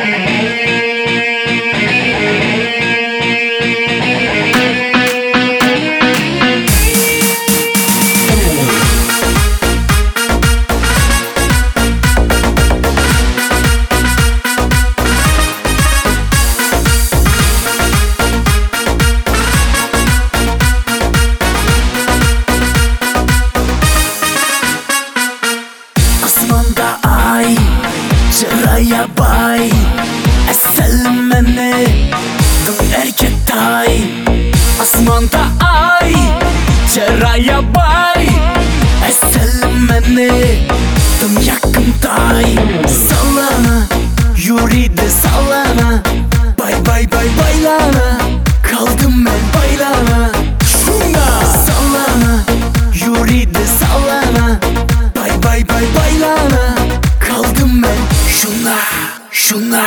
Ceraya bay Esselmeni Dum erkek tay Asmanda ay Ceraya bay Esselmeni Dum yakın tay Sallana Yürüdü sallana Bay bay bay baylana Kaldım ben baylana Şuna sallana Yürüdü sallana Bay bay bay baylana Kaldım ben şuna şuna.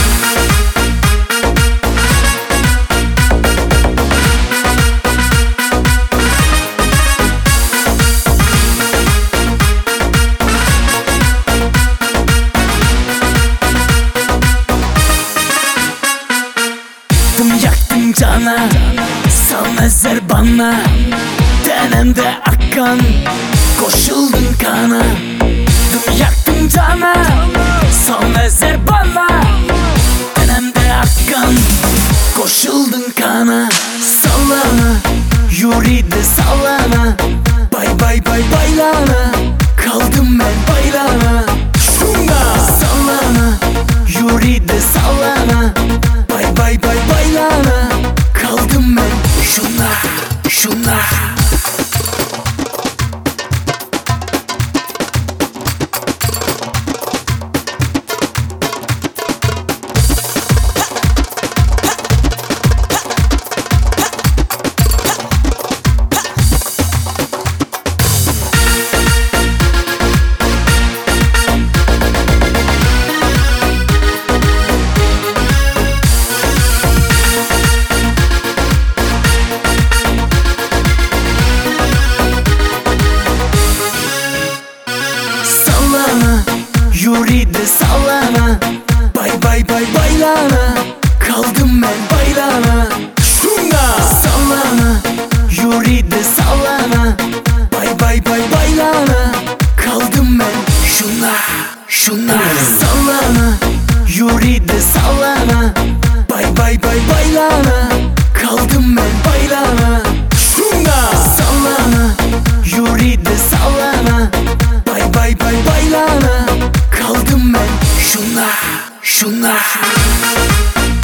Yaktım cana, sal ezer bana. Denemde akan, koşuldun kana. Yaktım cana, sal ezer bana. Denemde akan, koşuldun kana. Sallana, yürüdü sallana. Bay bay bay baylana. Kaldım ben baylana. Şuna sallana, yürüdü sallana. Bay bay bay baylana. Kaldım ben şuna şuna. Yürüdü sallana. Bay bay bay baylana. Kaldım ben baylana. Şuna sallana. Yürüdü sallana. Bay bay bay baylana. Kaldım ben şuna şuna. Sallana. Yürüdü sallana. Bay bay bay baylana. Kaldım ben baylana. Şuna sallana. Yürüdü sallana. Bay bay bay baylana. Kaldım ben şuna şuna.